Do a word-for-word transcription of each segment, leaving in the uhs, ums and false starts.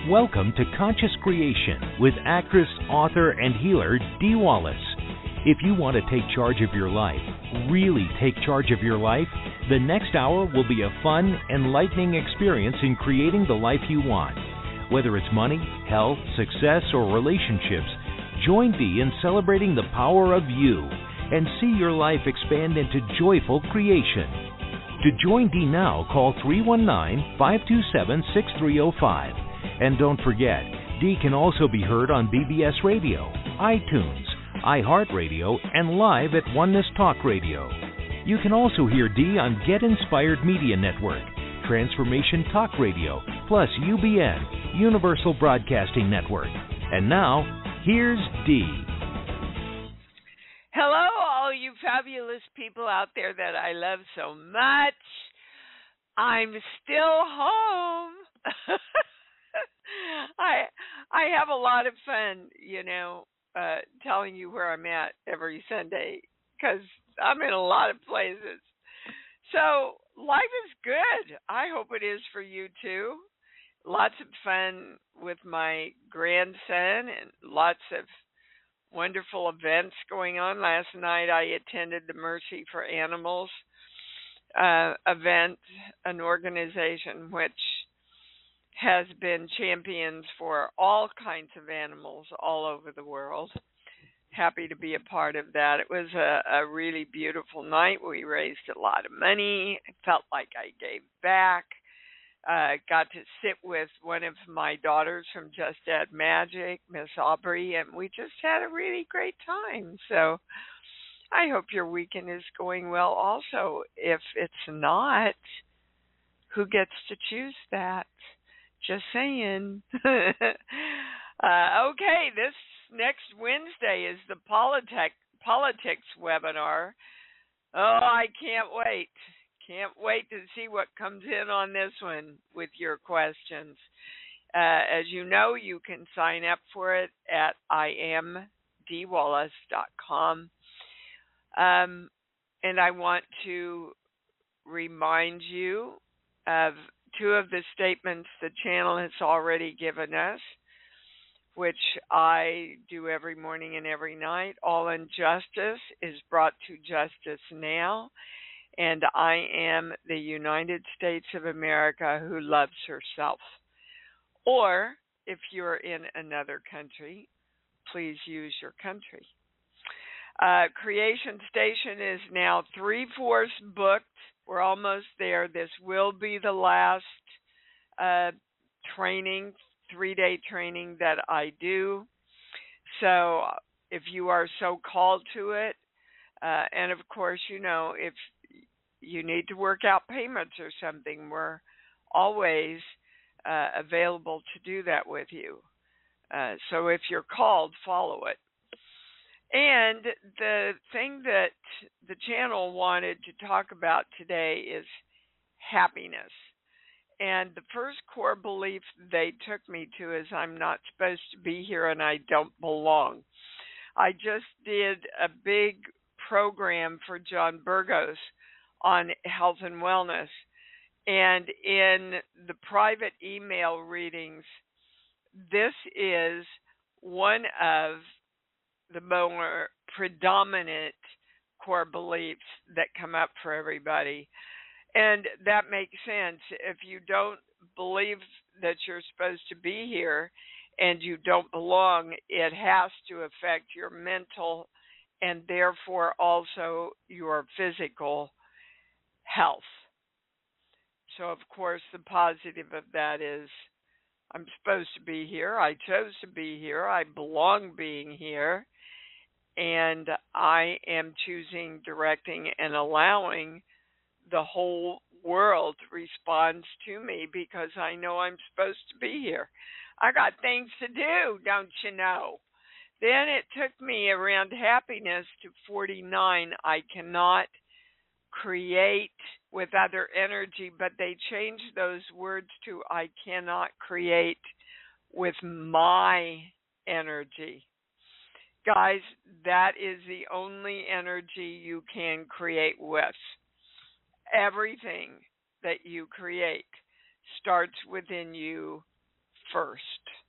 Welcome to Conscious Creation with actress, author, and healer Dee Wallace. If you want to take charge of your life, really take charge of your life, the next hour will be a fun, enlightening experience in creating the life you want. Whether it's money, health, success, or relationships, join Dee in celebrating the power of you and see your life expand into joyful creation. To join Dee now, call three one nine, five two seven, six three zero five. And don't forget, Dee can also be heard on B B S Radio, iTunes, iHeartRadio, and live at Oneness Talk Radio. You can also hear Dee on Get Inspired Media Network, Transformation Talk Radio, plus U B N, Universal Broadcasting Network. And now, here's Dee. Hello, all you fabulous people out there that I love so much. I'm still home. I I have a lot of fun, you know, uh, telling you where I'm at every Sunday because I'm in a lot of places. So life is good. I hope it is for you too. Lots of fun with my grandson and lots of wonderful events going on. Last night I attended the Mercy for Animals uh, event, an organization which has been champions for all kinds of animals all over the world. Happy to be a part of that. It was a, a really beautiful night. We raised a lot of money. I felt like I gave back. Uh, got to sit with one of my daughters from Just Add Magic, Miss Aubrey, and we just had a really great time. So I hope your weekend is going well also. If it's not, who gets to choose that? Just saying. uh, okay, this next Wednesday is the politic, politics webinar. Oh, I can't wait. Can't wait to see what comes in on this one with your questions. Uh, as you know, you can sign up for it at I am dee wallace dot com. Um, and I want to remind you of two of the statements the channel has already given us, which I do every morning and every night. All injustice is brought to justice now, and I am the United States of America who loves herself. Or, if you're in another country, please use your country. Uh, Creation Station is now three-fourths booked. We're almost there. This will be the last uh, training, three-day training that I do. So if you are so called to it, uh, and of course, you know, if you need to work out payments or something, we're always uh, available to do that with you. Uh, so if you're called, follow it. And the thing that the channel wanted to talk about today is happiness. And the first core belief they took me to is I'm not supposed to be here and I don't belong. I just did a big program for John Burgos on health and wellness. And in the private email readings, this is one of the more predominant core beliefs that come up for everybody. And that makes sense. If you don't believe that you're supposed to be here and you don't belong, it has to affect your mental and therefore also your physical health. So, of course, the positive of that is I'm supposed to be here. I chose to be here. I belong being here. And I am choosing, directing, and allowing the whole world responds to me because I know I'm supposed to be here. I got things to do, don't you know? Then it took me around happiness to forty-nine. I cannot create with other energy, but they changed those words to I cannot create with my energy. Guys, that is the only energy you can create with. Everything that you create starts within you first.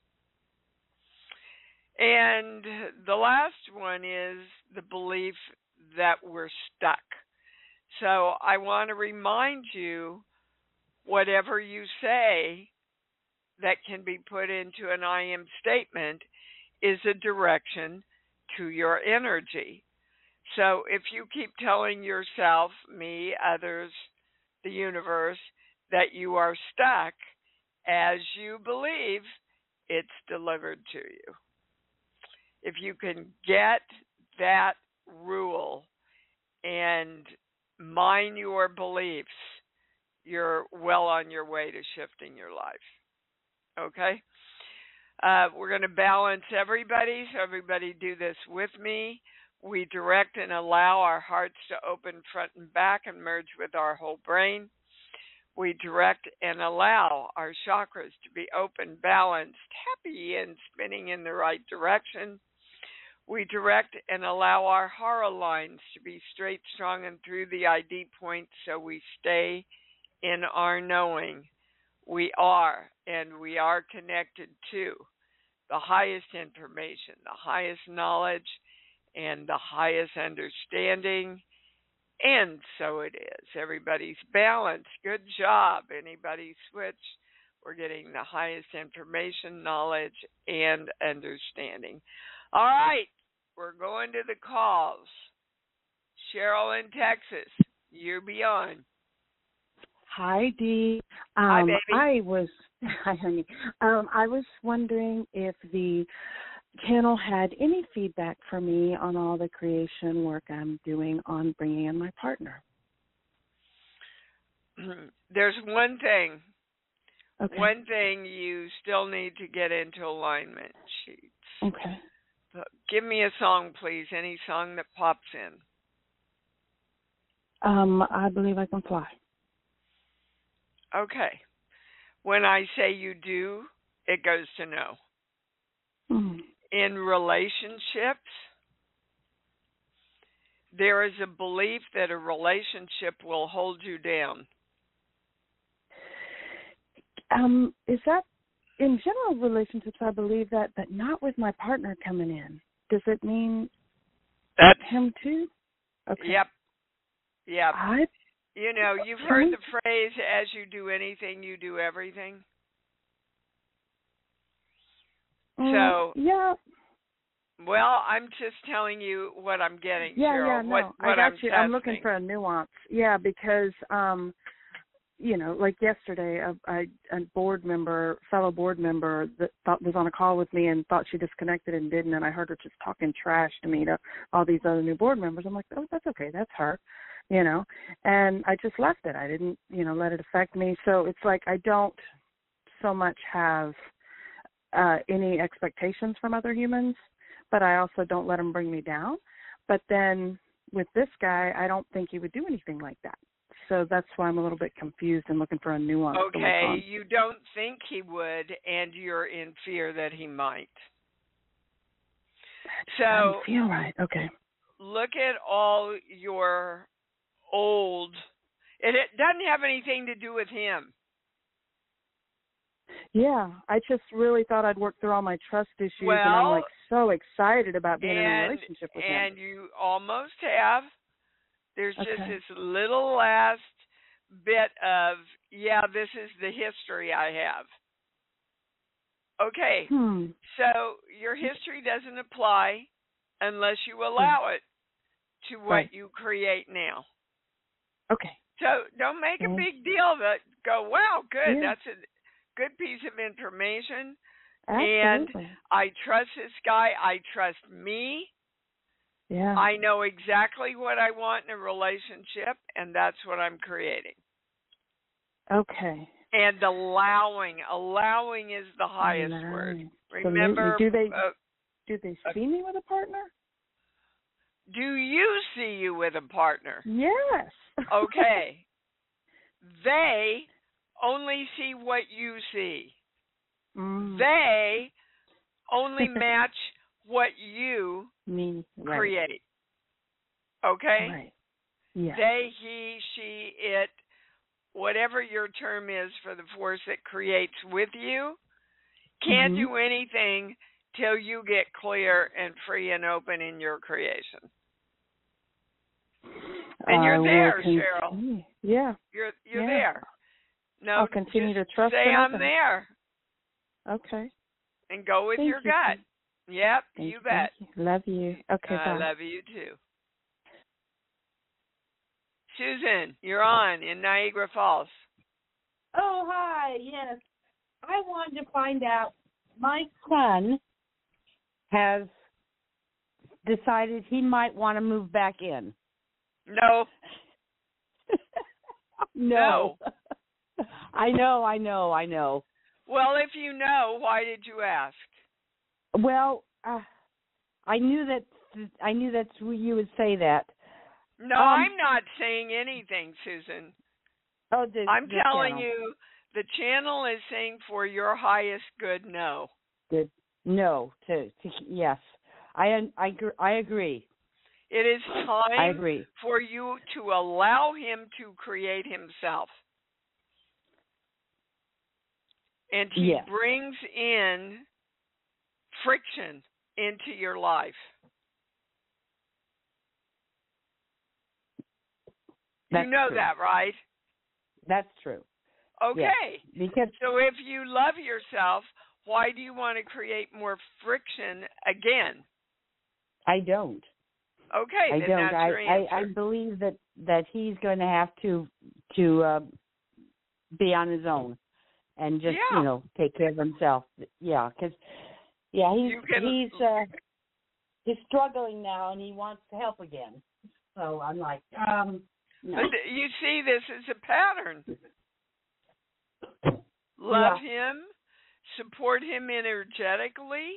And the last one is the belief that we're stuck. So I want to remind you, whatever you say that can be put into an I am statement is a direction to your energy. So if you keep telling yourself, me, others, the universe, that you are stuck, as you believe, it's delivered to you. If you can get that rule and mind your beliefs, you're well on your way to shifting your life. Okay? Uh, we're going to balance everybody, so everybody do this with me. We direct and allow our hearts to open front and back and merge with our whole brain. We direct and allow our chakras to be open, balanced, happy, and spinning in the right direction. We direct and allow our hara lines to be straight, strong, and through the I D points so we stay in our knowing. We are, and we are connected to the highest information, the highest knowledge, and the highest understanding. And so it is. Everybody's balanced. Good job. Anybody switch? We're getting the highest information, knowledge, and understanding. All right. We're going to the calls. Cheryl in Texas, you be on. Hi, Dee. Um, Hi, baby. I was, hi, honey. Um, I was wondering if the channel had any feedback for me on all the creation work I'm doing on bringing in my partner. There's one thing. Okay. One thing you still need to get into alignment sheets. Okay. Give me a song, please. Any song that pops in. Um, I Believe I Can Fly. Okay. When I say you do, it goes to no. Mm-hmm. In relationships, there is a belief that a relationship will hold you down. Um, is that, in general relationships, I believe that, but not with my partner coming in. Does it mean That's him too? Okay. Yep. Yep. I, you know, you've heard the phrase, as you do anything, you do everything. Um, so, yeah. Well, I'm just telling you what I'm getting, Yeah, Cheryl. yeah, no, what, what I got I'm you. testing. I'm looking for a nuance. Yeah, because, um, you know, like yesterday, a, a, a board member, fellow board member that thought was on a call with me and thought she disconnected and didn't, and I heard her just talking trash to me to all these other new board members. I'm like, oh, that's okay, that's her, you know, and I just left it. I didn't, you know, let it affect me. So it's like I don't so much have uh, any expectations from other humans, but I also don't let them bring me down. But then with this guy, I don't think he would do anything like that. So that's why I'm a little bit confused and looking for a nuance. Okay, you don't think he would, and you're in fear that he might. So I don't feel right. Okay. Look at all your old. It, it doesn't have anything to do with him. Yeah, I just really thought I'd work through all my trust issues, well, and I'm like so excited about being and, in a relationship with and him. And you almost have. There's okay. just this little last bit of, yeah, this is the history I have. Okay, hmm. so your history doesn't apply unless you allow it to what right. you create now. Okay. So don't make okay. a big deal that go, wow, good, yeah. that's a good piece of information. Absolutely. And I trust this guy. I trust me. Yeah. I know exactly what I want in a relationship, and that's what I'm creating. Okay. And allowing. Allowing is the highest allowing. word. Absolutely. Remember, do they uh, do they see me with a partner? Do you see you with a partner? Yes. Okay. They only see what you see. Mm. They only match what you Me. Right. create. Okay? Right. Yeah. They, he, she, it, whatever your term is for the force that creates with you, Can't Mm-hmm. do anything till you get clear and free and open in your creation. And you're I there, will con- Cheryl. Yeah. You're you're yeah. there. No, I'll continue just to trust say and I'm open. there Okay. and go with Thank your you. gut. Yep, Thank you bet. Thank you. Love you. Okay, I bye. love you too. Susan, you're on in Niagara Falls. Oh, hi. Yes. I wanted to find out. My son has decided he might want to move back in. No. no. I know, I know, I know. Well, if you know, why did you ask? Well, uh, I knew that I knew that you would say that. No, um, I'm not saying anything, Susan. Oh, the, I'm the telling channel. you, the channel is saying for your highest good, no. Good. No. To, to yes, I I I agree. It is time I agree. for you to allow him to create himself. And he Yes. brings in friction into your life. That's you know true. that, right? That's true. Okay. Yes. Because so if you love yourself, why do you want to create more friction again? I don't. Okay, I then don't. that's I, your answer. I I believe that that he's going to have to to uh, be on his own and just yeah. you know take care of himself. Yeah, because yeah he's You can, he's uh, he's struggling now and he wants to help again. So I'm like, um, no. But you see, this is a pattern. Love yeah. him, support him energetically,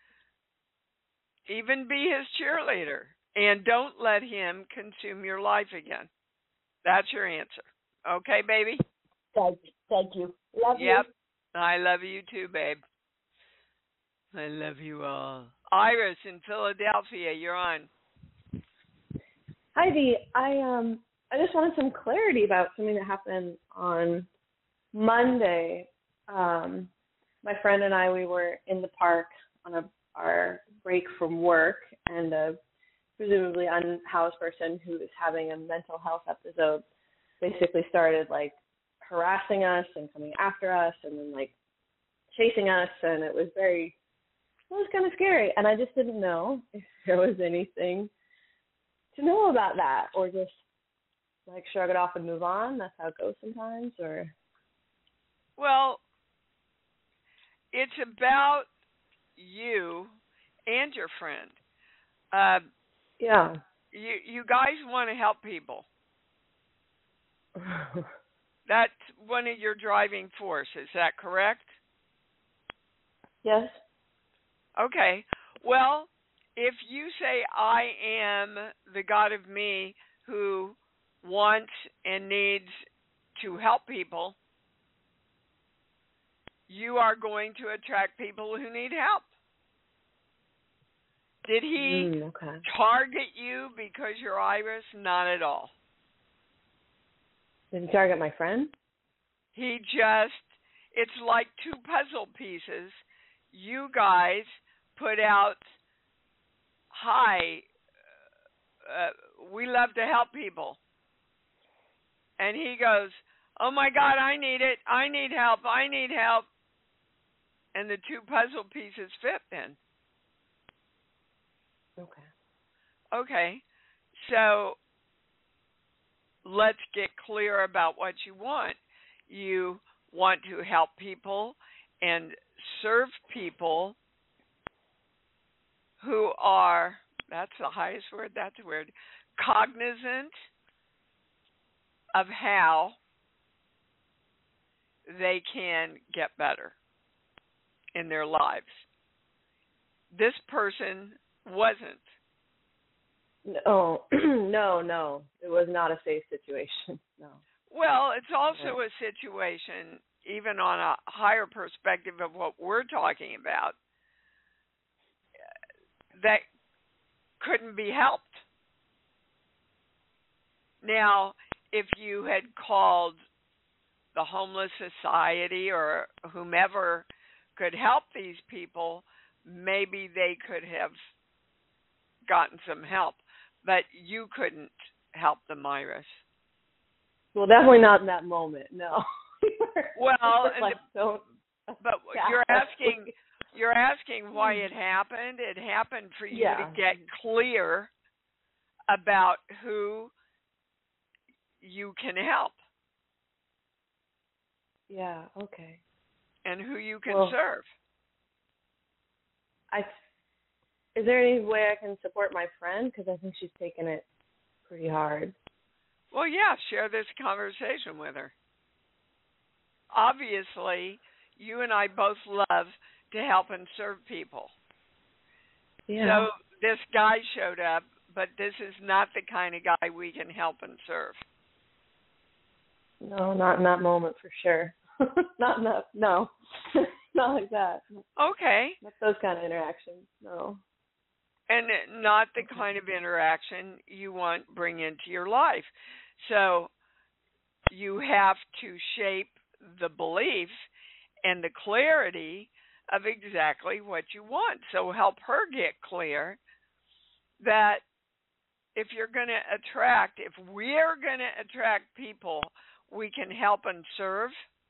even be his cheerleader, and don't let him consume your life again. That's your answer. Okay, baby? Thank, thank you. Love yep. you. I love you too, babe. I love you all. Iris in Philadelphia, you're on. Hi, Dee. I um I just wanted some clarity about something that happened on Monday. Um, my friend and I, we were in the park on a our break from work, and a presumably unhoused person who was having a mental health episode basically started like harassing us and coming after us and then like chasing us, and it was very it was kind of scary, and I just didn't know if there was anything to know about that, or just like shrug it off and move on. That's how it goes sometimes. Or well, it's about you and your friend. Uh, yeah, you you guys want to help people. That's one of your driving force. Is that correct? Yes. Okay. Well, if you say, I am the God of me who wants and needs to help people, you are going to attract people who need help. Did he mm, okay. target you because you're Iris? Not at all. Did he target my friend? He just, it's like two puzzle pieces. You guys put out, hi, uh, we love to help people. And he goes, oh my God, I need it. I need help. I need help. And the two puzzle pieces fit then. Okay. Okay. So let's get clear about what you want. You want to help people and serve people who are, that's the highest word, that's a word, cognizant of how they can get better in their lives. This person wasn't. No, no, no. It was not a safe situation. No. Well, it's also a situation, even on a higher perspective of what we're talking about, that couldn't be helped. Now, if you had called the Homeless Society or whomever could help these people, maybe they could have gotten some help, but you couldn't help them, Iris. Well, definitely not in that moment. No. Well, like, don't. But you're asking, you're asking why it happened. It happened for you yeah. to get clear about who you can help. Yeah. Okay. And who you can well, serve. I. Is there any way I can support my friend? Because I think she's taken it pretty hard. Well, yeah, share this conversation with her. Obviously, you and I both love to help and serve people. Yeah. So this guy showed up, but this is not the kind of guy we can help and serve. No, not in that moment for sure. not in that, no. Not like that. Okay. Not those kind of interactions, no. And not the kind of interaction you want to bring into your life. So you have to shape the belief and the clarity of exactly what you want. So help her get clear that if you're going to attract, if we're going to attract people we can help and serve,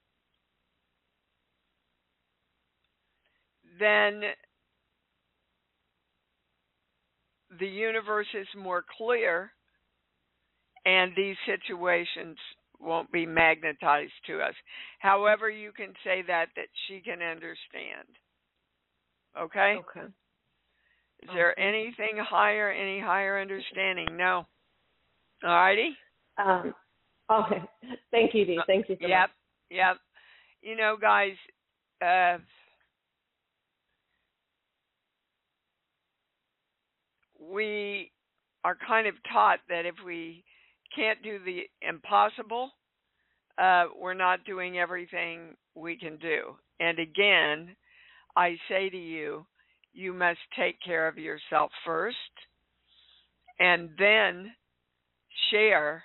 then the universe is more clear and these situations won't be magnetized to us. However you can say that, that she can understand. Okay? Okay. Is there anything higher, any higher understanding? No. All righty? Um, okay. Thank you, Dee. Thank you so yep, much. Yep. You know, guys, uh, we are kind of taught that if we can't do the impossible, uh, we're not doing everything we can do. And again, I say to you, you must take care of yourself first and then share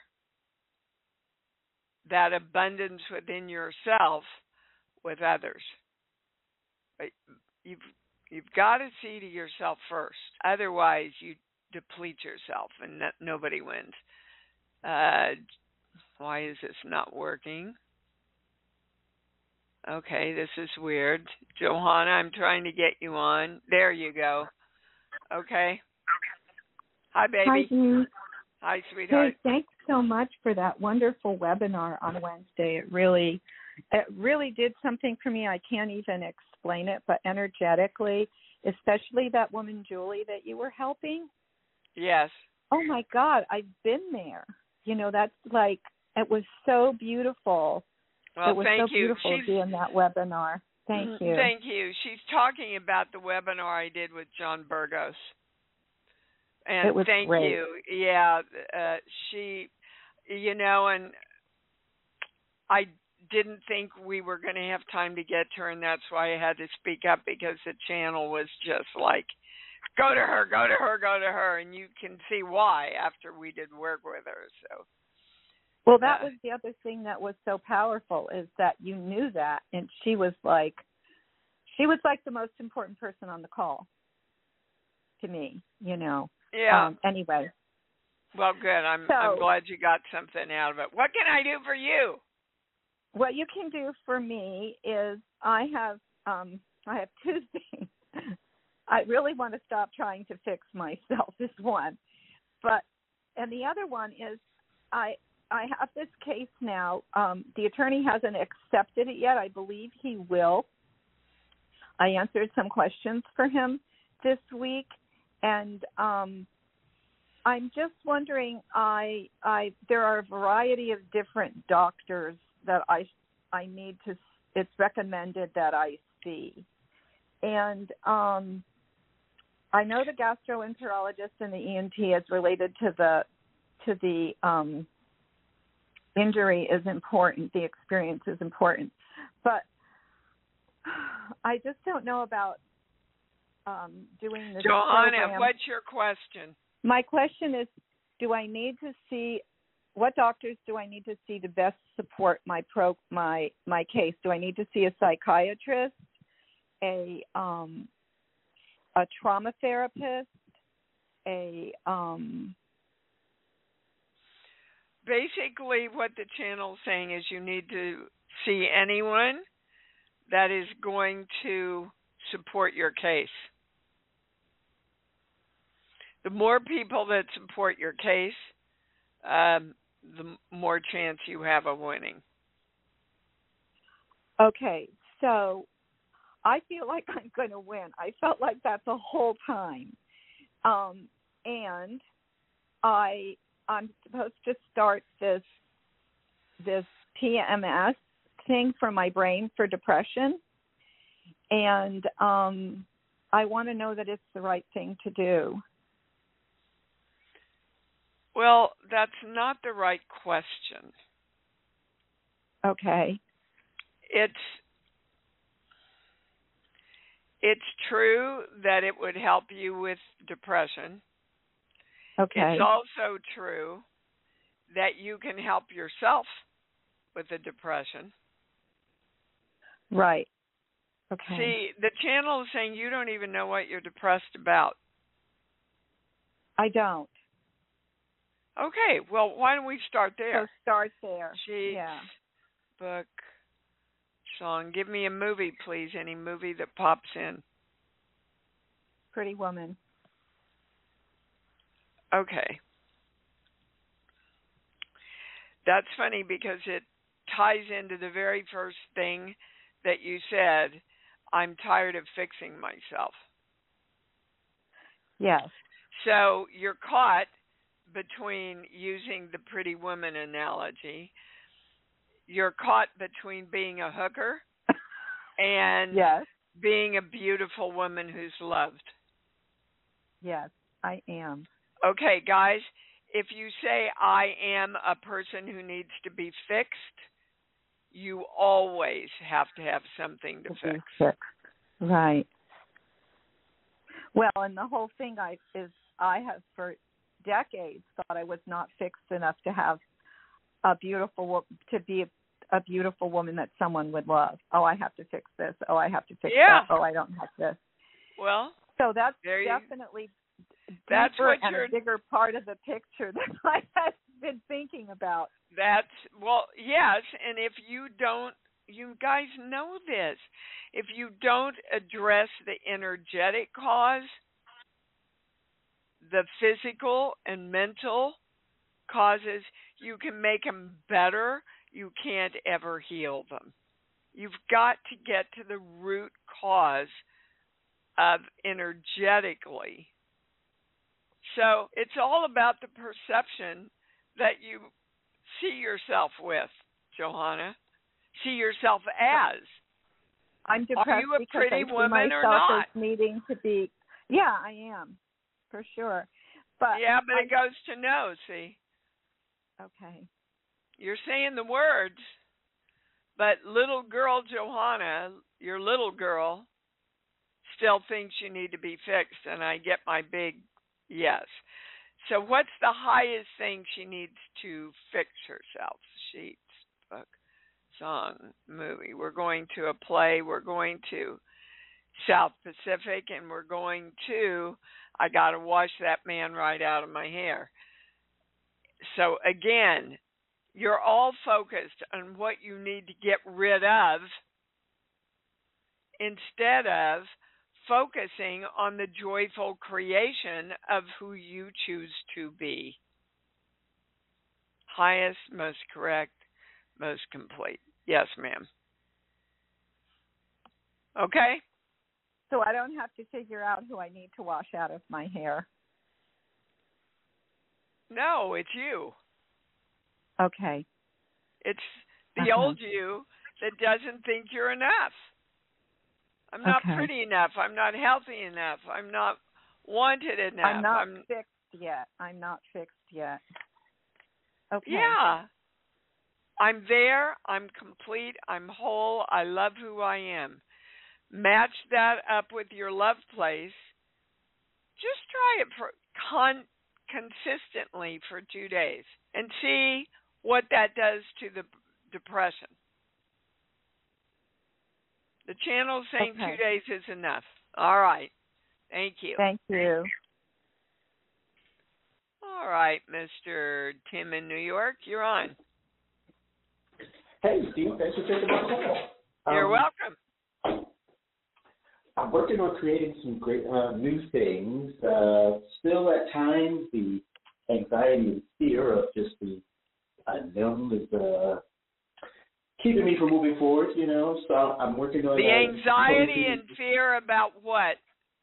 that abundance within yourself with others. But you've you've got to see to yourself first. Otherwise, you deplete yourself and no, nobody wins. Uh, why is this not working? Okay, this is weird. Johanna, I'm trying to get you on. There you go. Okay. Hi, baby. Hi, Dee. Hi, sweetheart. Hey, thanks so much for that wonderful webinar on Wednesday. It really, it really did something for me. I can't even explain it, but energetically, especially that woman, Julie, that you were helping. Yes. Oh, my God, I've been there. You know, that's like, it was so beautiful. Well, it was thank so you. beautiful She's, doing that webinar. Thank you. Thank you. She's talking about the webinar I did with John Burgos. And it was thank great. you. Yeah, uh, she, you know, and I didn't think we were going to have time to get to her, and that's why I had to speak up because the channel was just like, go to her, go to her, go to her, and you can see why after we did work with her. So. Well, that uh, was the other thing that was so powerful is that you knew that, and she was like, she was like the most important person on the call to me, you know. Yeah. Um, anyway. Well, good. I'm so, I'm glad you got something out of it. What can I do for you? What you can do for me is I have um, I have two things. I really want to stop trying to fix myself is one, but and the other one is I I have this case now. Um, the attorney hasn't accepted it yet. I believe he will. I answered some questions for him this week. And um, I'm just wondering, I, I, there are a variety of different doctors that I, I need to, it's recommended that I see. And um, I know the gastroenterologist and the E N T is related to the, to the um, injury is important, the experience is important. But I just don't know about Um, doing this Johanna, program. What's your question? My question is, do I need to see, what doctors do I need to see to best support my pro my my case? Do I need to see a psychiatrist? a um, a trauma therapist, a um, basically what the channel's saying is you need to see anyone that is going to support your case. The more people that support your case, um, the more chance you have of winning. Okay, so I feel like I'm going to win. I felt like that the whole time. Um, and I, I'm supposed to start this this P M S thing for my brain for depression. And um, I want to know that it's the right thing to do. Well, that's not the right question. Okay. It's it's true that it would help you with depression. Okay. It's also true that you can help yourself with the depression. Right. Okay. See, the channel is saying you don't even know what you're depressed about. I don't. Okay, well, why don't we start there? So start there. Sheets, yeah. book, song. Give me a movie, please. Any movie that pops in. Pretty Woman. Okay. That's funny because it ties into the very first thing that you said. I'm tired of fixing myself. Yes. So you're caught between using the Pretty Woman analogy. You're caught between being a hooker and yes. being a beautiful woman who's loved. Yes, I am. Okay, guys, if you say I am a person who needs to be fixed, you always have to have something to, to fix. Fixed. Right. Well, and the whole thing I is I have for decades thought I was not fixed enough to have a beautiful to be a, a beautiful woman that someone would love. Oh, I have to fix this. Oh, I have to fix yeah. that. Oh, I don't have this. Well, so that's you, definitely that's deeper what and you're, a bigger part of the picture that I have been thinking about. That's well, yes, and if you don't, you guys know this. If you don't address the energetic cause, the physical and mental causes, you can make them better. You can't ever heal them. You've got to get to the root cause of energetically. So it's all about the perception that you see yourself with, Johanna. See yourself as. I'm depressed. Are you a because pretty I see woman or myself not? As needing to be. Yeah, I am, for sure. But yeah, but I, it goes to no. See. Okay. You're saying the words, but little girl Johanna, your little girl, still thinks you need to be fixed, and I get my big yes. So what's the highest thing she needs to fix herself? Sheets, book, song, movie. We're going to a play. We're going to South Pacific, and we're going to, I got to wash that man right out of my hair. So again, you're all focused on what you need to get rid of instead of focusing on the joyful creation of who you choose to be. Highest, most correct, most complete. Yes, ma'am. Okay? So I don't have to figure out who I need to wash out of my hair. No, it's you. Okay. It's the uh-huh. old you that doesn't think you're enough. I'm not okay. pretty enough. I'm not healthy enough. I'm not wanted enough. I'm not I'm... fixed yet. I'm not fixed yet. Okay. Yeah. I'm there. I'm complete. I'm whole. I love who I am. Match that up with your love place. Just try it for con- consistently for two days and see what that does to the depression. The channel's saying Okay. two days is enough. All right. Thank you. Thank you. All right, Mister Tim in New York, you're on. Hey, Steve, thanks for taking my call. You're Um, welcome. I'm working on creating some great uh, new things. Uh, still, at times, the anxiety and fear of just the unknown is uh, keeping me from moving forward, you know. So I'm working on The uh, anxiety posting- and fear about what?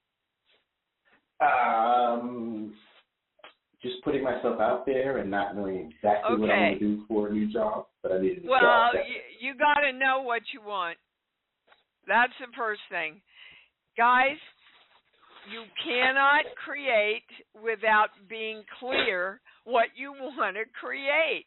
Um, just putting myself out there and not knowing exactly what I want Okay. to do for a new job, but I need a new Well, job. you, you got to know what you want. That's the first thing. Guys, you cannot create without being clear what you want to create.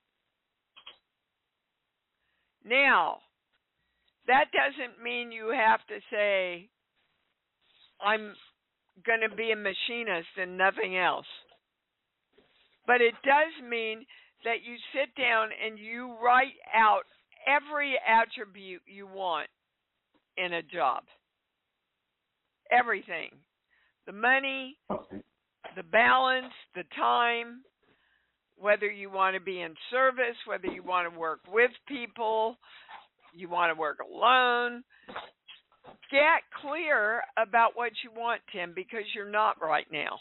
Now, that doesn't mean you have to say, I'm going to be a machinist and nothing else. But it does mean that you sit down and you write out every attribute you want in a job. Everything. The money, Okay. the balance, the time, whether you want to be in service, whether you want to work with people, you want to work alone. Get clear about what you want, Tim, because you're not right now.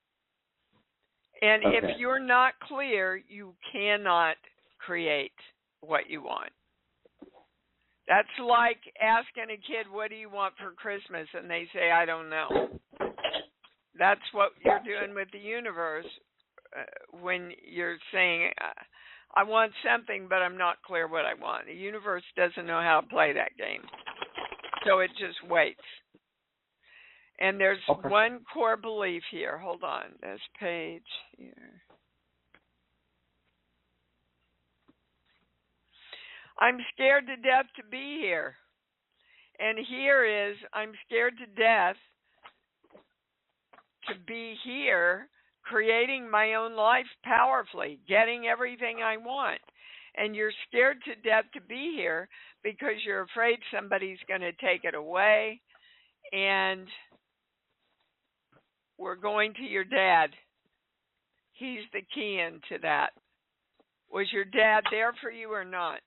And Okay. if you're not clear, you cannot create what you want. That's like asking a kid, what do you want for Christmas? And they say, I don't know. That's what you're doing with the universe uh, when you're saying, uh, I want something, but I'm not clear what I want. The universe doesn't know how to play that game. So it just waits. And there's Okay. one core belief here. Hold on. This page here. I'm scared to death to be here. And here is, I'm scared to death to be here, creating my own life powerfully, getting everything I want. And you're scared to death to be here because you're afraid somebody's going to take it away. And we're going to your dad. He's the key into that. Was your dad there for you or not?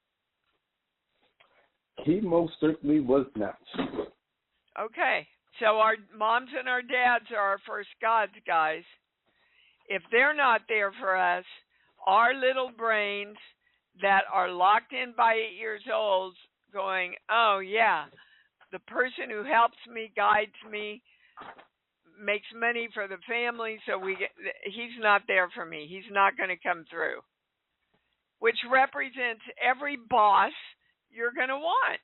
He most certainly was not. Okay. So our moms and our dads are our first gods, guys. If they're not there for us, our little brains that are locked in by eight years old going, oh, yeah, the person who helps me, guides me, makes money for the family, so we get, he's not there for me. He's not going to come through, which represents every boss you're going to want,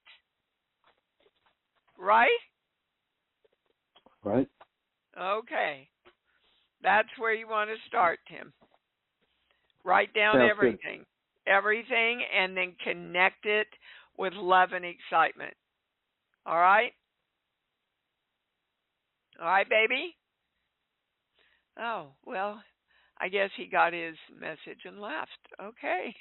right? Right. Okay. That's where you want to start, Tim. Write down Sounds everything. Good. Everything, and then connect it with love and excitement. All right? All right, baby? Oh, well, I guess he got his message and left. Okay.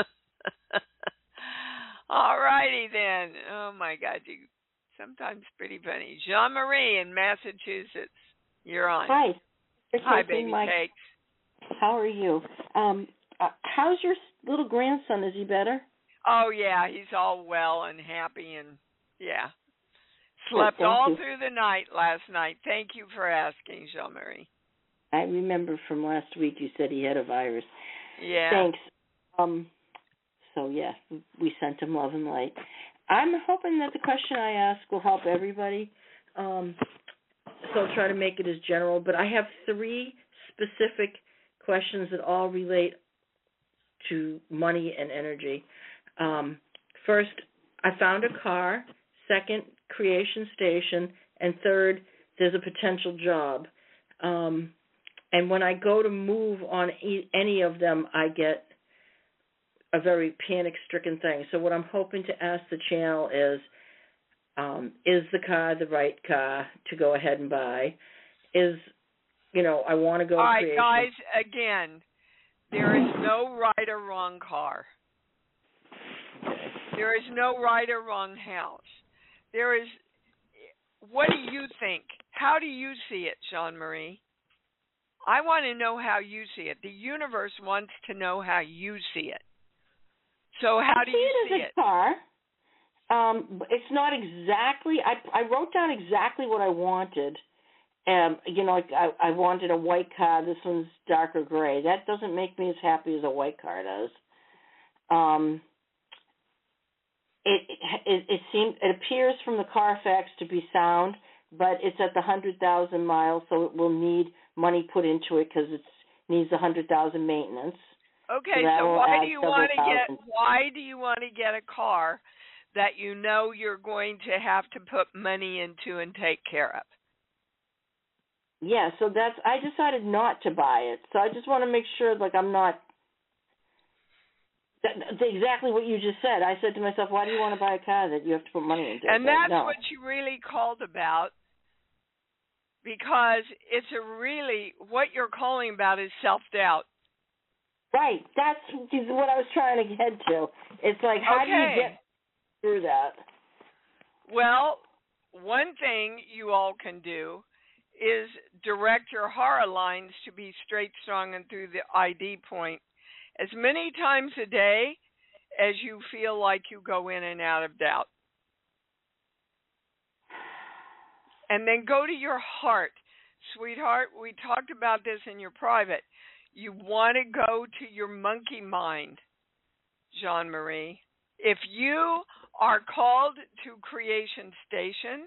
All righty then. Oh, my God. You sometimes pretty funny. Jean-Marie in Massachusetts. You're on. Hi. Hi, baby my... cakes. How are you? Um, uh, how's your little grandson? Is he better? Oh, yeah. He's all well and happy and, yeah. Slept Good, all you. through the night last night. Thank you for asking, Jean-Marie. I remember from last week you said he had a virus. Yeah. Thanks. Um, so, yeah, we sent him love and light. I'm hoping that the question I ask will help everybody. Um, so I'll try to make it as general. But I have three specific questions that all relate to money and energy. Um, first, I found a car. Second, creation station. And third, there's a potential job. Um, and when I go to move on e- any of them, I get a very panic-stricken thing. So what I'm hoping to ask the channel is, um, is the car the right car to go ahead and buy? Is, you know, I want to go All to right, creation. guys, again, there is no right or wrong car. There is no right or wrong house. there is, what do you think? How do you see it, Jean Marie? I want to know how you see it. The universe wants to know how you see it. So how I do see you it see as a it? car. Um, it's not exactly. I I wrote down exactly what I wanted. Um, you know, like I, I wanted a white car. This one's darker gray. That doesn't make me as happy as a white car does. Um, it it it seems it appears from the Carfax to be sound, but it's at the hundred thousand miles, so it will need money put into it because it needs a hundred thousand maintenance. Okay, so, so why do you want to thousand. get why do you want to get a car that you know you're going to have to put money into and take care of? Yeah, so that's I decided not to buy it. So I just want to make sure, like, I'm not that, that's exactly what you just said. I said to myself, why do you want to buy a car that you have to put money into? And that's no. what you really called about, because it's a really, what you're calling about is self-doubt. Right, that's what I was trying to get to. It's like, how okay. do you get through that? Well, one thing you all can do is direct your horror lines to be straight, strong, and through the I D point as many times a day as you feel like you go in and out of doubt. And then go to your heart. Sweetheart, we talked about this in your private. You want to go to your monkey mind, Jean Marie. If you are called to Creation Station,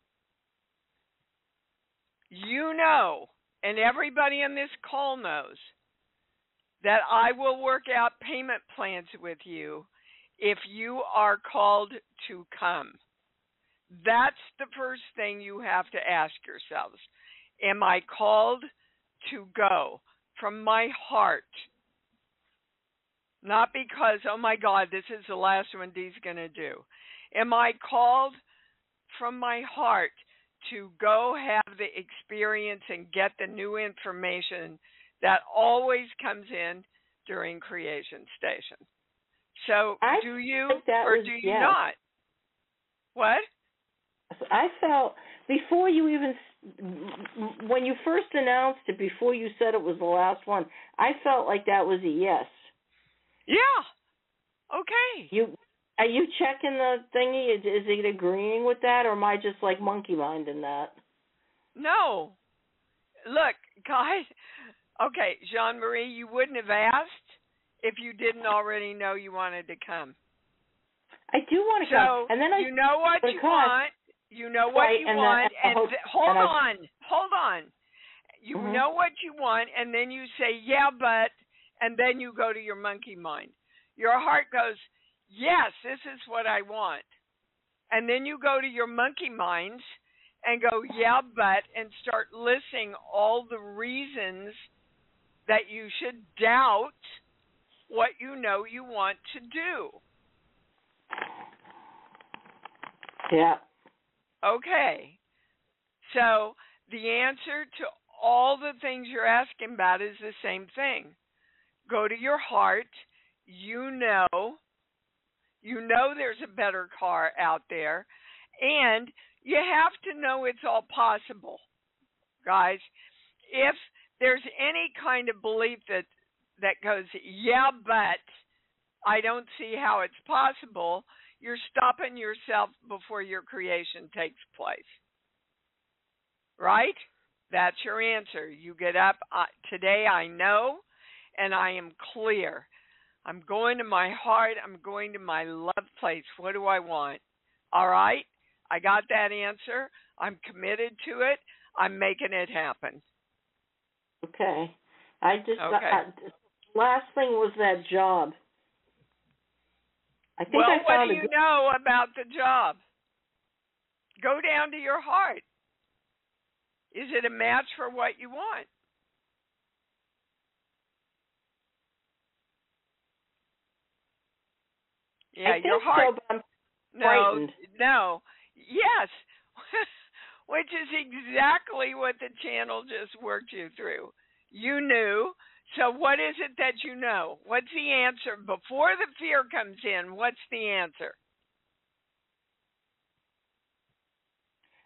you know, and everybody on this call knows, that I will work out payment plans with you if you are called to come. That's the first thing you have to ask yourselves. Am I called to go from my heart? Not because, oh my God, this is the last one Dee's going to do. Am I called from my heart to go have the experience and get the new information that always comes in during Creation Station? So I do you or was, do you yes. not? What? I felt before you even, when you first announced it, before you said it was the last one, I felt like that was a yes. Yeah. Okay. You are you checking the thingy? Is, is it agreeing with that, or am I just like monkey minding that? No. Look, guys. Okay, Jean Marie, you wouldn't have asked if you didn't already know you wanted to come. I do want to so come, and then I you know what you want. You know what right, you and want, then, and hope, th- hold and on, hold on. You mm-hmm. know what you want, and then you say, yeah, but, and then you go to your monkey mind. Your heart goes, yes, this is what I want. And then you go to your monkey minds and go, yeah, but, and start listing all the reasons that you should doubt what you know you want to do. Yeah. Okay. So the answer to all the things you're asking about is the same thing. Go to your heart. You know, you know there's a better car out there, and you have to know it's all possible, guys. If there's any kind of belief that that goes, yeah, but I don't see how it's possible, you're stopping yourself before your creation takes place. Right? That's your answer. You get up, uh, today I know, and I am clear. I'm going to my heart. I'm going to my love place. What do I want? All right? I got that answer. I'm committed to it. I'm making it happen. Okay. I just, okay. I, last thing was that job. I think well, I found what do you a... know about the job? Go down to your heart. Is it a match for what you want? Yeah, I your think heart. So, but I'm no, frightened. no. Yes. Which is exactly what the channel just worked you through. You knew. So what is it that you know? What's the answer? Before the fear comes in, what's the answer?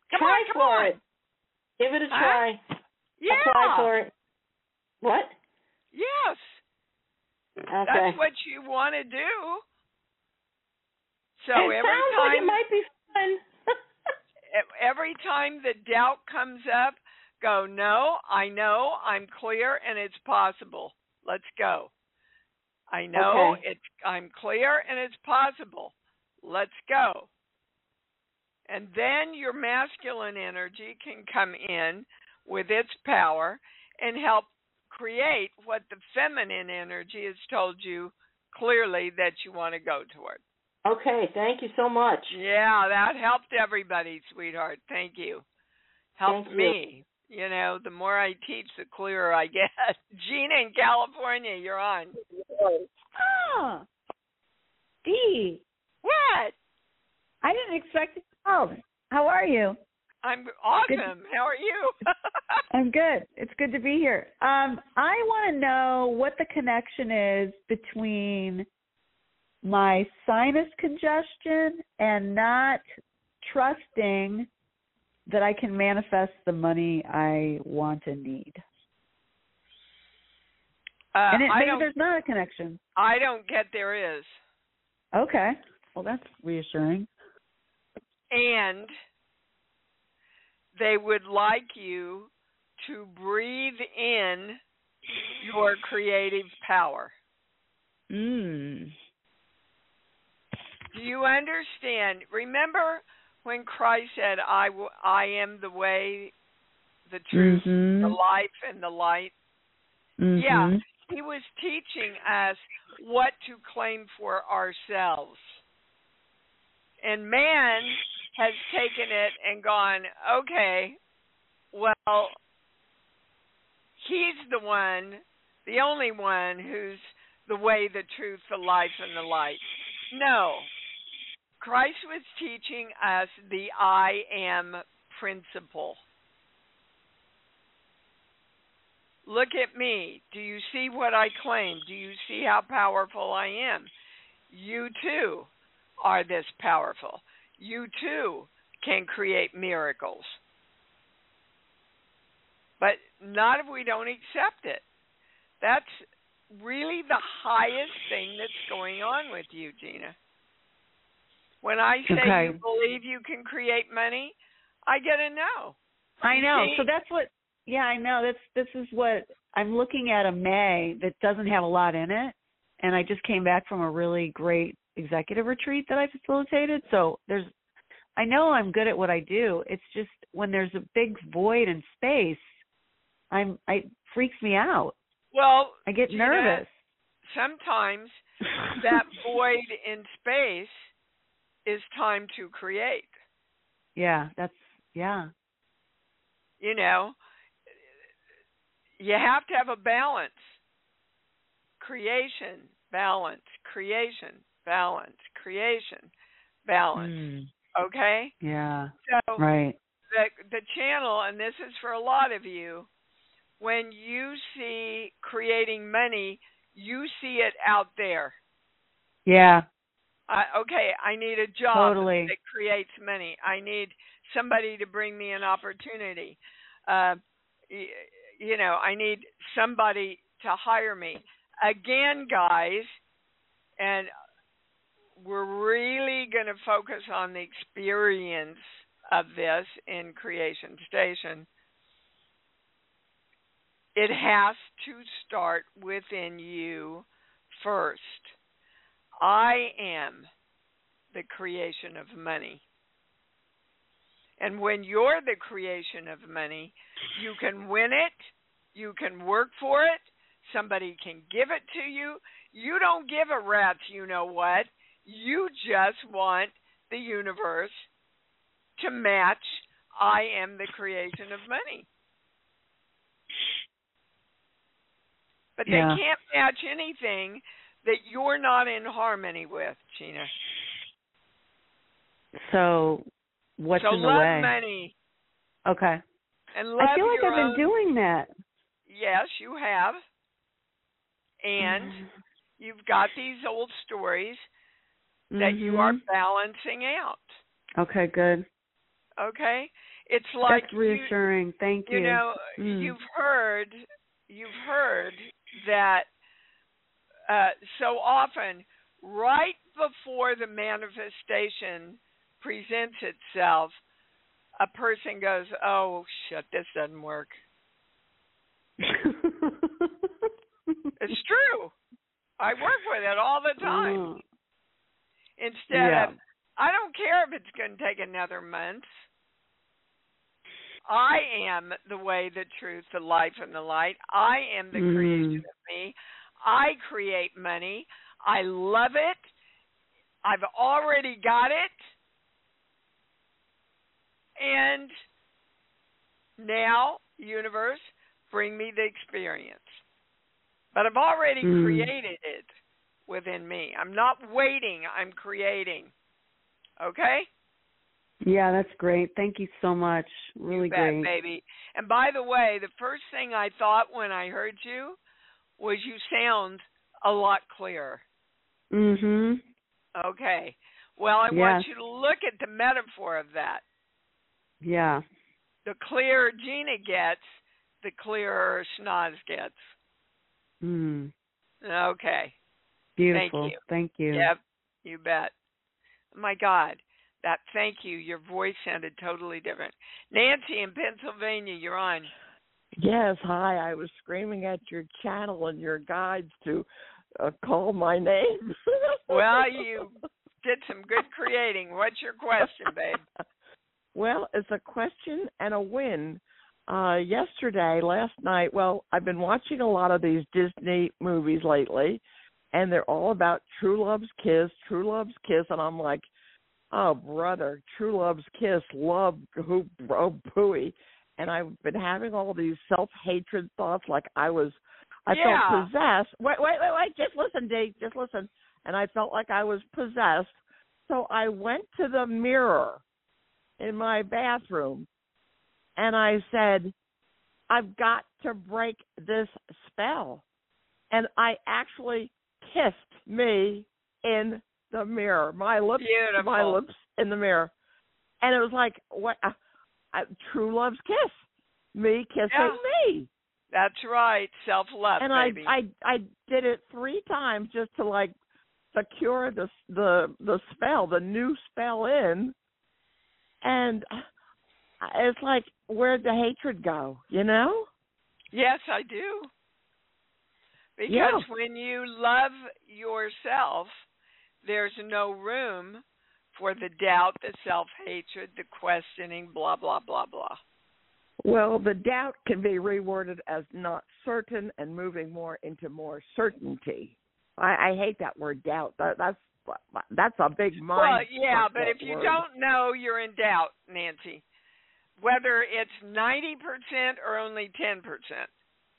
Come try on, come for on. it. Give it a Huh? try. Yeah. Apply for it. What? Yes. Okay. That's what you want to do. So it every sounds time like it might be fun. every time the doubt comes up, go, no, I know, I'm clear, and it's possible. Let's go. I know Okay. it's I'm clear and it's possible. Let's go. And then your masculine energy can come in with its power and help create what the feminine energy has told you clearly that you want to go toward. Okay, thank you so much. Yeah, that helped everybody, sweetheart. Thank you. Helped Thank you. me. You know, the more I teach, the clearer I get. Gina in California, you're on. Oh, Dee. What? I didn't expect it to call. How are you? I'm awesome. Good. How are you? I'm good. It's good to be here. Um, I want to know what the connection is between my sinus congestion and not trusting that I can manifest the money I want and need. Uh, and it, I maybe don't, there's not a connection. I don't get there is. Okay. Well, that's reassuring. And they would like you to breathe in your creative power. Mm. Do you understand? Remember when Christ said, I, w- I am the way, the truth, Mm-hmm. the life, and the light? Mm-hmm. Yeah, he was teaching us what to claim for ourselves. And man has taken it and gone, okay, well, he's the one, the only one who's the way, the truth, the life, and the light. No. Christ was teaching us the I am principle. Look at me. Do you see what I claim? Do you see how powerful I am? You too are this powerful. You too can create miracles. But not if we don't accept it. That's really the highest thing that's going on with you, Gina. When I say Okay. you believe you can create money, I get a no. I You know. see? So that's what, yeah, I know. That's This is what, I'm looking at a May that doesn't have a lot in it. And I just came back from a really great executive retreat that I facilitated. So there's, I know I'm good at what I do. It's just when there's a big void in space, I'm, I it freaks me out. Well, I get Gina, nervous. sometimes that void in space is time to create. Yeah, that's, yeah. You know, you have to have a balance. Creation, balance, creation, balance, creation, balance. Mm. Okay? Yeah. So right. the the channel, and this is for a lot of you, when you see creating money, you see it out there. Yeah. I, okay, I need a job Totally. that creates money. I need somebody to bring me an opportunity. Uh, y- you know, I need somebody to hire me. Again, guys, and we're really going to focus on the experience of this in Creation Station. It has to start within you first. I am the creation of money. And when you're the creation of money, you can win it, you can work for it, somebody can give it to you. You don't give a rat's you know what. You just want the universe to match I am the creation of money. But Yeah. they can't match anything that you're not in harmony with, Gina. So what's so in the love way? money. Okay. And love I feel like your I've own. been doing that. Yes, you have. And you've got these old stories that mm-hmm. you are balancing out. Okay, good. Okay? It's like that's reassuring. You, Thank you. You know, mm. you've heard, you've heard that uh, so often, right before the manifestation presents itself, a person goes, "Oh shit, this doesn't work." It's true. I work with it all the time. Oh. Instead yeah. of, I don't care if it's going to take another month. I am the way, the truth, the life, and the light. I am the mm. creation of me. I create money. I love it. I've already got it. And now, universe, bring me the experience. But I've already mm. created it within me. I'm not waiting. I'm creating. Okay? Yeah, that's great. Thank you so much. Really you bet, great. baby. And by the way, the first thing I thought when I heard you was you sound a lot clearer. Mm-hmm. Okay. Well, I yes. want you to look at the metaphor of that. Yeah. The clearer Gina gets, the clearer Schnoz gets. Mm. Okay. Beautiful. Thank you. Thank you. Yep, you bet. Oh my God, that thank you. Your voice sounded totally different. Nancy in Pennsylvania, you're on. Yes, hi. I was screaming at your channel and your guides to uh, call my name. Well, you did some good creating. What's your question, babe? Well, it's a question and a win. Uh, yesterday, last night, well, I've been watching a lot of these Disney movies lately, and they're all about True Love's Kiss, True Love's Kiss, and I'm like, oh, brother, True Love's Kiss, love, who, oh, booey. And I've been having all these self-hatred thoughts like I was, I yeah. felt possessed. Wait, wait, wait, wait, just listen, Dee, just listen. And I felt like I was possessed. So I went to the mirror in my bathroom, and I said, I've got to break this spell. And I actually kissed me in the mirror, my lips, Beautiful. my lips in the mirror. And it was like, what? Uh, uh, True Love's kiss, me kissing yeah. me. That's right, self-love, and baby. And I, I, I did it three times just to like secure the the the spell, the new spell in. And it's like, where'd the hatred go, you know? Yes, I do. Because yeah. when you love yourself, there's no room for the doubt, the self-hatred, the questioning, blah, blah, blah, blah. Well, the doubt can be reworded as not certain and moving more into more certainty. I, I hate that word doubt. That, that's that's a big mind. Well, yeah, but if you word. don't know, you're in doubt, Nancy. Whether it's ninety percent or only ten percent.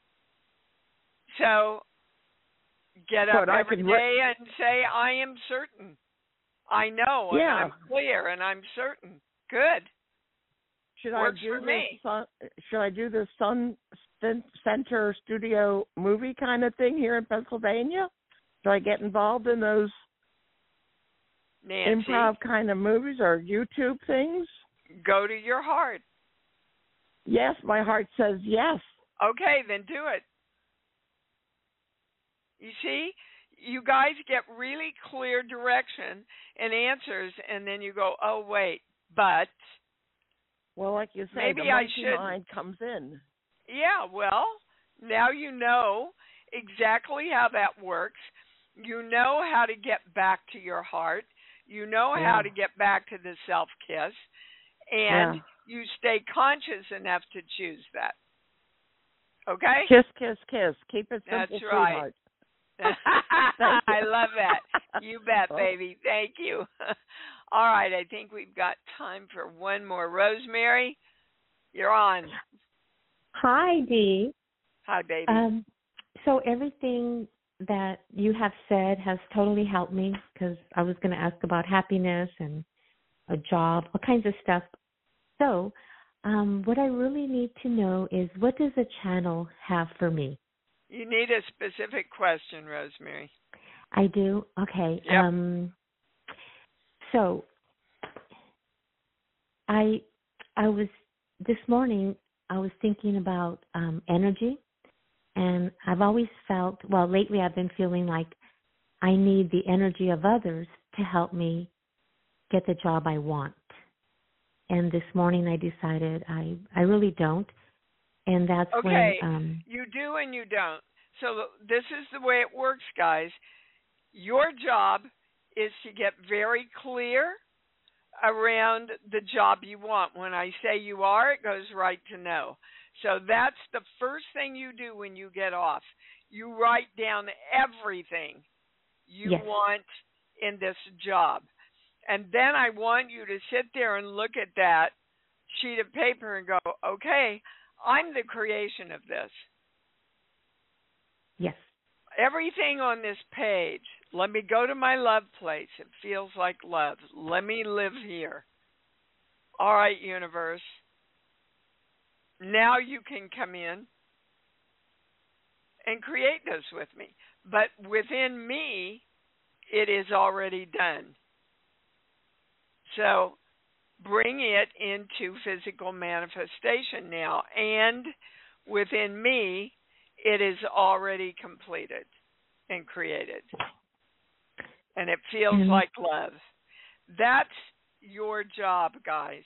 So get up but every re- day and say, I am certain. I know, yeah. and I'm clear, and I'm certain. Good. Should Works I do for this me. Sun, should I do the Sun Center Studio movie kind of thing here in Pennsylvania? Should I get involved in those Nancy, improv kind of movies or YouTube things? Go to your heart. Yes, my heart says yes. Okay, then do it. You see, you guys get really clear direction and answers, and then you go, oh, wait, but... Well, like you say, maybe the I monkey should. mind comes in. Yeah, well, now you know exactly how that works. You know how to get back to your heart. You know yeah. how to get back to the self-kiss. And yeah. you stay conscious enough to choose that. Okay? Kiss, kiss, kiss. Keep it simple, That's right. sweetheart. I love that. You bet, baby. Thank you. All right, I think we've got time for one more. Rosemary, you're on. Hi, Dee. Hi, baby. Um, so everything that you have said has totally helped me because I was going to ask about happiness and a job, all kinds of stuff. So um, what I really need to know is, what does a channel have for me? You need a specific question, Rosemary. I do? Okay. Yep. Um, so I I was this morning I was thinking about um, energy, and I've always felt, well, lately I've been feeling like I need the energy of others to help me get the job I want. And this morning I decided I, I really don't. And that's okay. when... Um, you do and you don't. So this is the way it works, guys. Your job is to get very clear around the job you want. When I say you are, it goes right to no. So that's the first thing you do when you get off. You write down everything you yes. want in this job. And then I want you to sit there and look at that sheet of paper and go, okay, I'm the creation of this. Yes. Everything on this page, let me go to my love place. It feels like love. Let me live here. All right, universe. Now you can come in and create this with me. But within me, it is already done. So bring it into physical manifestation now. And within me, it is already completed and created. And it feels mm-hmm. like love. That's your job, guys.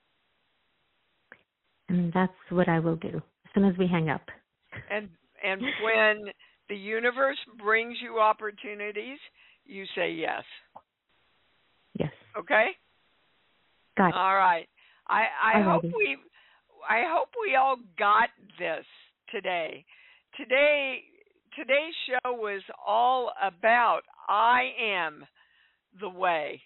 And that's what I will do as soon as we hang up. And and when the universe brings you opportunities, you say yes. Yes. Okay? Got it. All right. I, I hope we I hope we all got this today. Today today's show was all about I am the way.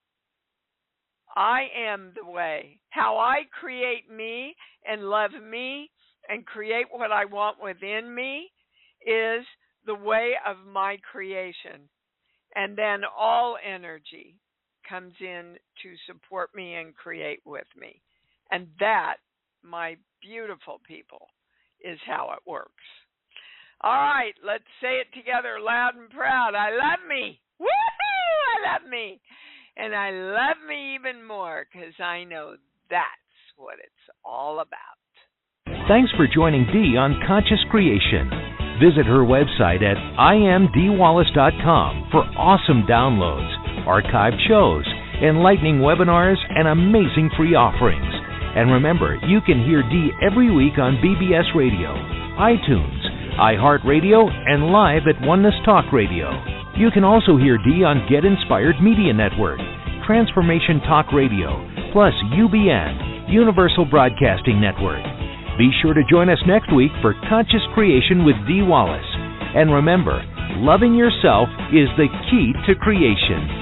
I am the way. How I create me and love me and create what I want within me is the way of my creation. And then all energy comes in to support me and create with me. And that, my beautiful people, is how it works. All right, let's say it together loud and proud. I love me. Woohoo! I love me. And I love me even more because I know that's what it's all about. Thanks for joining Dee on Conscious Creation. Visit her website at I am dee wallace dot com for awesome downloads, archived shows, enlightening webinars, and amazing free offerings. And remember, you can hear Dee every week on B B S Radio, iTunes, iHeartRadio, and live at Oneness Talk Radio. You can also hear Dee on Get Inspired Media Network, Transformation Talk Radio, plus U B N, Universal Broadcasting Network. Be sure to join us next week for Conscious Creation with Dee Wallace. And remember, loving yourself is the key to creation.